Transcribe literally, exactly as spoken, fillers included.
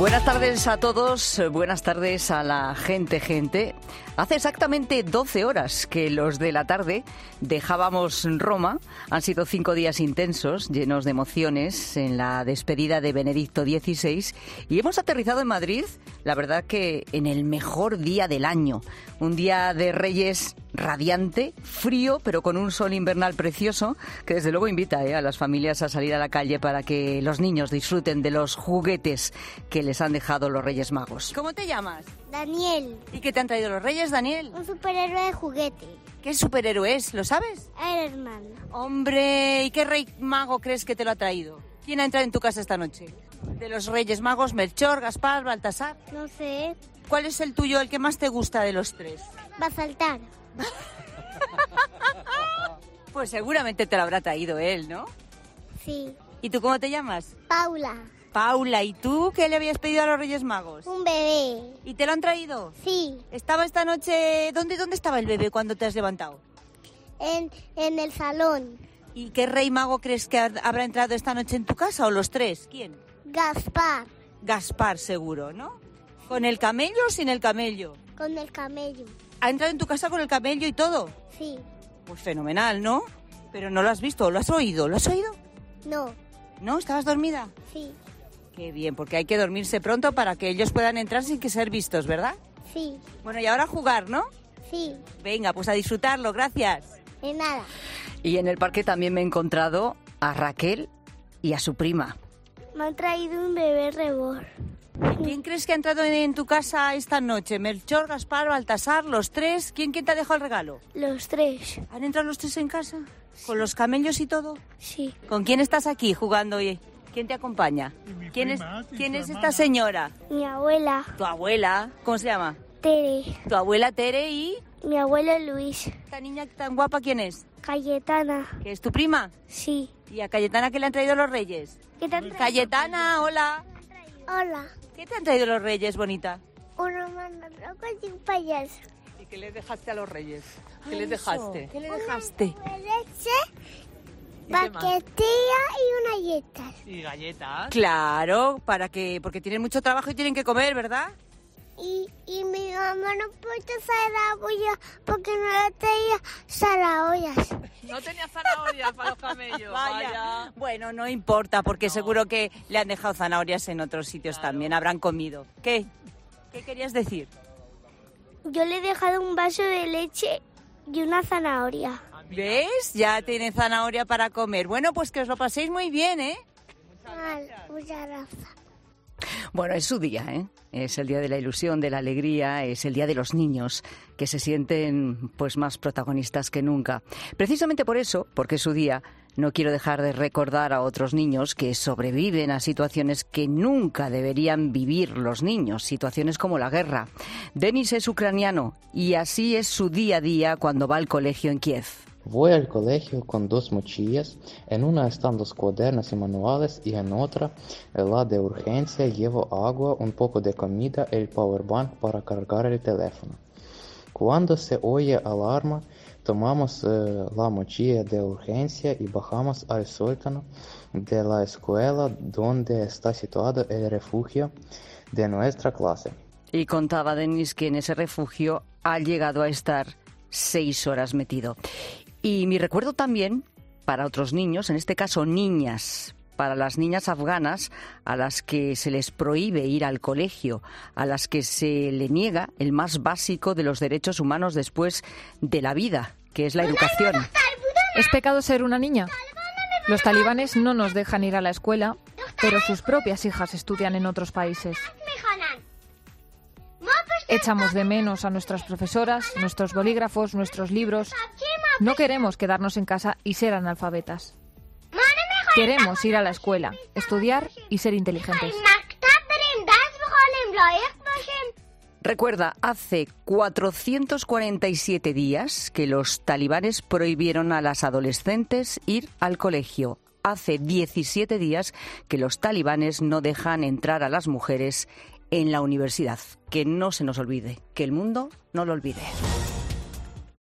Buenas tardes a todos, buenas tardes a la gente, gente. Hace exactamente doce horas que los de la tarde dejábamos Roma. Han sido cinco días intensos, llenos de emociones en la despedida de Benedicto dieciséis. Y hemos aterrizado en Madrid, la verdad que en el mejor día del año. Un día de Reyes radiante, frío, pero con un sol invernal precioso, que desde luego invita eh, a las familias a salir a la calle para que los niños disfruten de los juguetes que les han dejado los Reyes Magos. ¿Cómo te llamas? Daniel. ¿Y qué te han traído los Reyes, Daniel? Un superhéroe de juguete. ¿Qué superhéroe es? ¿Lo sabes? Iron Man. Hombre, ¿y qué Rey Mago crees que te lo ha traído? ¿Quién ha entrado en tu casa esta noche? De los Reyes Magos, Melchor, Gaspar, Baltasar. No sé. ¿Cuál es el tuyo, el que más te gusta de los tres? Va a saltar. Pues seguramente te lo habrá traído él, ¿no? Sí. ¿Y tú cómo te llamas? Paula. Paula, ¿y tú qué le habías pedido a los Reyes Magos? Un bebé. ¿Y te lo han traído? Sí. ¿Estaba esta noche... ¿Dónde, dónde estaba el bebé cuando te has levantado? En, en el salón. ¿Y qué Rey Mago crees que habrá entrado esta noche en tu casa o los tres? ¿Quién? Gaspar. Gaspar, seguro, ¿no? ¿Con el camello o sin el camello? Con el camello. ¿Ha entrado en tu casa con el camello y todo? Sí. Pues fenomenal, ¿no? Pero no lo has visto, ¿lo has oído? ¿Lo has oído? No. ¿No? ¿Estabas dormida? Sí. Qué bien, porque hay que dormirse pronto para que ellos puedan entrar sin que ser vistos, ¿verdad? Sí. Bueno, y ahora a jugar, ¿no? Sí. Venga, pues a disfrutarlo, gracias. De nada. Y en el parque también me he encontrado a Raquel y a su prima. Me han traído un bebé reborn. ¿Quién crees que ha entrado en tu casa esta noche? ¿Melchor, Gaspar, Baltasar, los tres? ¿Quién, quién te ha dejado el regalo? Los tres. ¿Han entrado los tres en casa? ¿Con los camellos y todo? Sí. ¿Con quién estás aquí jugando hoy? ¿Quién te acompaña? ¿Quién prima, es, y ¿quién tu es esta hermana. señora? Mi abuela. Tu abuela. ¿Cómo se llama? Tere. Tu abuela Tere y... Mi abuelo Luis. ¿Esta niña tan guapa quién es? Cayetana. ¿Que es tu prima? Sí. ¿Y a Cayetana qué le han traído los reyes? ¿Qué te han traído? Cayetana, hola. Hola. ¿Qué te han traído los reyes, bonita? Una mano loca y un payaso. ¿Y qué les dejaste a los reyes? ¿Qué Ay, les dejaste? ¿Qué le dejaste? Leche, paquetilla y una galletas. ¿Y galletas? Claro, para que, porque tienen mucho trabajo y tienen que comer, ¿verdad? Y, y mi mamá no puede zanahoria porque no le tenía zanahorias. No tenía zanahorias para los camellos. Vaya. Bueno, no importa, porque No. seguro que le han dejado zanahorias en otros sitios Claro. también, habrán comido. ¿Qué? ¿Qué querías decir? Yo le he dejado un vaso de leche y una zanahoria. ¿Ves? Ya tienen zanahoria para comer. Bueno, pues que os lo paséis muy bien, ¿eh? Mal, muchas gracias. Bueno, es su día, ¿eh? Es el día de la ilusión, de la alegría, es el día de los niños, que se sienten pues más protagonistas que nunca. Precisamente por eso, porque es su día, no quiero dejar de recordar a otros niños que sobreviven a situaciones que nunca deberían vivir los niños, situaciones como la guerra. Denis es ucraniano y así es su día a día cuando va al colegio en Kiev. Voy al colegio con dos mochilas, en una están los cuadernos y manuales y en otra, la de urgencia, llevo agua, un poco de comida y el powerbank para cargar el teléfono. Cuando se oye alarma, tomamos eh, la mochila de urgencia y bajamos al sótano de la escuela donde está situado el refugio de nuestra clase. Y contaba Denis que en ese refugio ha llegado a estar seis horas metido. Y mi recuerdo también para otros niños, en este caso niñas, para las niñas afganas a las que se les prohíbe ir al colegio, a las que se le niega el más básico de los derechos humanos después de la vida, que es la educación. ¿Es pecado ser una niña? Los talibanes no nos dejan ir a la escuela, pero sus propias hijas estudian en otros países. Echamos de menos a nuestras profesoras, nuestros bolígrafos, nuestros libros. No queremos quedarnos en casa y ser analfabetas. Queremos ir a la escuela, estudiar y ser inteligentes. Recuerda, hace cuatrocientos cuarenta y siete días que los talibanes prohibieron a las adolescentes ir al colegio. Hace diecisiete días que los talibanes no dejan entrar a las mujeres en la universidad. Que no se nos olvide, que el mundo no lo olvide.